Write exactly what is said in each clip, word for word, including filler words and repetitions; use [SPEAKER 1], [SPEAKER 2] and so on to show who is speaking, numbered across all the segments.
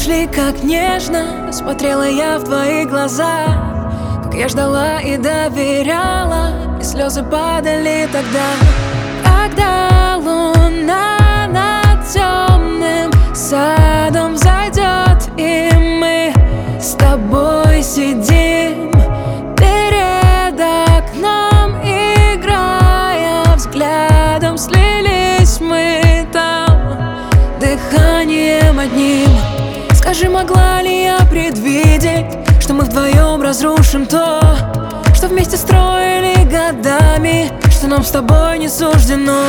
[SPEAKER 1] ли, как нежно смотрела я в твои глаза, как я ждала и доверяла, и слезы падали тогда, когда луна над темным садом взойдет, и мы с тобой сидим перед окном, играя взглядом, слились мы там дыханием одним. Скажи, могла ли я предвидеть, что мы вдвоем разрушим то, что вместе строили годами, что нам с тобой не суждено?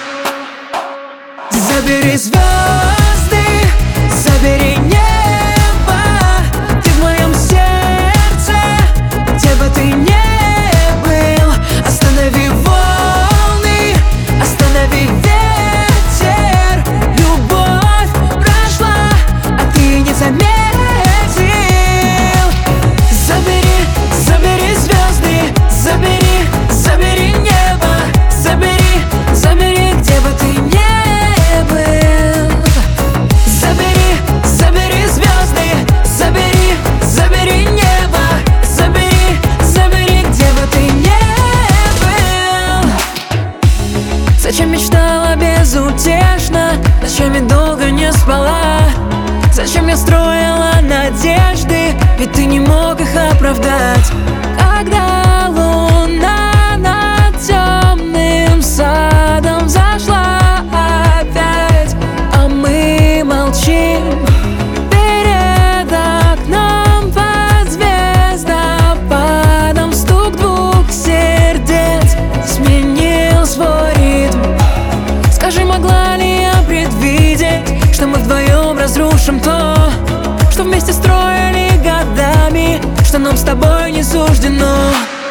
[SPEAKER 1] Забери звезды, забери небо, ты в моем сердце, где бы ты ни был. Останови волны, останови ветер, любовь прошла, а ты не заметил. Забери, забери звезды, забери, забери небо, забери, забери, где бы ты ни был. Забери, забери звезды, забери, забери небо, забери, забери, где бы ты ни был. Зачем мечтала безутешно, ночами долго не спала? Зачем я строила надежды, ведь ты не мог их оправдать? Когда луна над темным садом зашла опять, а мы молчим перед окном под звездопадом, стук двух сердец сменил свой ритм. Скажи, могла ли я предвидеть, что мы вдвоем разрушим то, что вместе строили годами, что нам с тобой не суждено?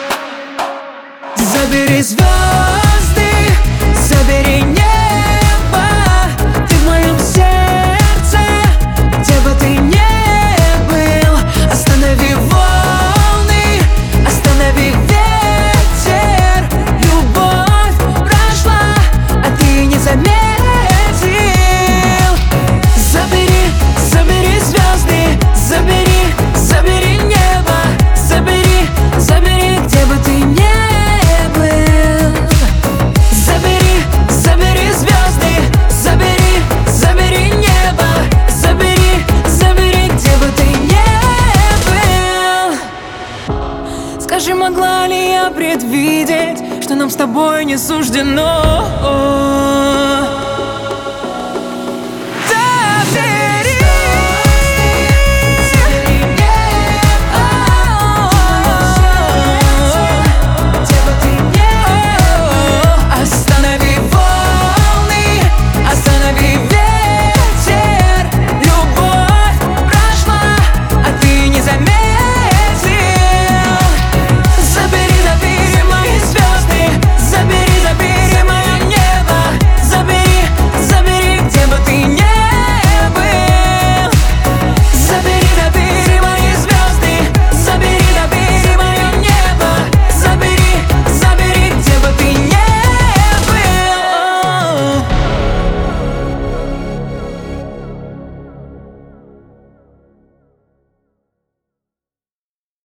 [SPEAKER 1] Забери звезды, забери небо, ты в моем сердце, где бы ты ни был. Останови волны, останови ветер, любовь прошла, а ты не заметил. Забери, забери звезды, забери, забери небо, забери, забери, где бы ты ни был. Забери, забери звезды, забери, забери небо, забери, забери, где бы ты ни был. Скажи, могла ли я предвидеть, что нам с тобой не суждено?